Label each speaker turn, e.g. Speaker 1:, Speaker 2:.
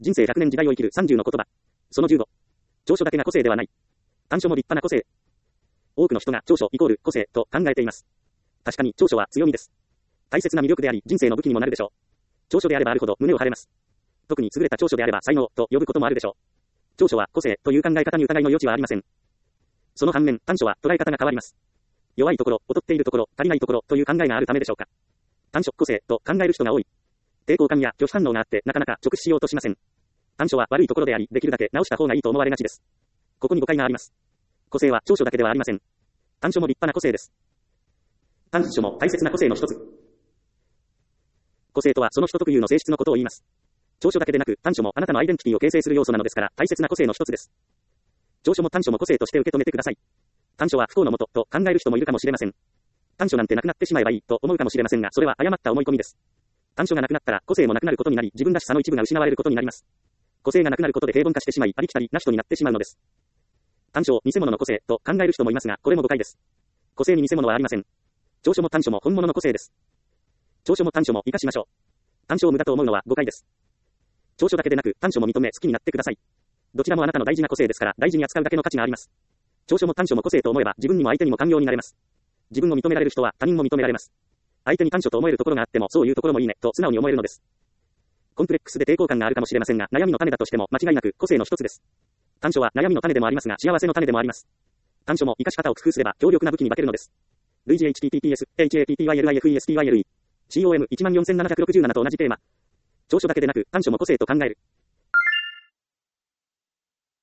Speaker 1: 人生100年時代を生きる30の言葉。その15。長所だけが個性ではない。短所も立派な個性。多くの人が長所イコール個性と考えています。確かに長所は強みです。大切な魅力であり人生の武器にもなるでしょう。長所であればあるほど胸を張れます。特に優れた長所であれば才能と呼ぶこともあるでしょう。長所は個性という考え方に疑いの余地はありません。その反面、短所は捉え方が変わります。弱いところ、劣っているところ、足りないところという考えがあるためでしょうか。短所、個性と考える人が多い。抵抗感や拒否反応があってなかなか直視しようとしません。短所は悪いところであり、できるだけ直した方がいいと思われがちです。ここに誤解があります。個性は長所だけではありません。短所も立派な個性です。短所も大切な個性の一つ。個性とはその人特有の性質のことを言います。長所だけでなく短所もあなたのアイデンティティを形成する要素なのですから大切な個性の一つです。長所も短所も個性として受け止めてください。短所は不幸のもとと考える人もいるかもしれません。短所なんてなくなってしまえばいいと思うかもしれませんが、それは誤った思い込みです。短所がなくなったら個性もなくなることになり、自分らしさの一部が失われることになります。個性がなくなることで平凡化してしまい、ありきたりな人になってしまうのです。短所を偽物の個性と考える人もいますが、これも誤解です。個性に偽物はありません。長所も短所も本物の個性です。長所も短所も活かしましょう。短所を無駄と思うのは誤解です。長所だけでなく短所も認め好きになってください。どちらもあなたの大事な個性ですから大事に扱うだけの価値があります。長所も短所も個性と思えば自分にも相手にも寛容になれます。自分を認められる人は他人も認められます。相手に短所と思えるところがあってもそういうところもいいねと素直に思えるのです。コンプレックスで抵抗感があるかもしれませんが悩みの種だとしても間違いなく個性の一つです。短所は悩みの種でもありますが幸せの種でもあります。短所も活かし方を工夫すれば強力な武器に化けるのです。類似 https://hattylife/estyle com 14767と同じテーマ。長所だけでなく短所も個性と考える。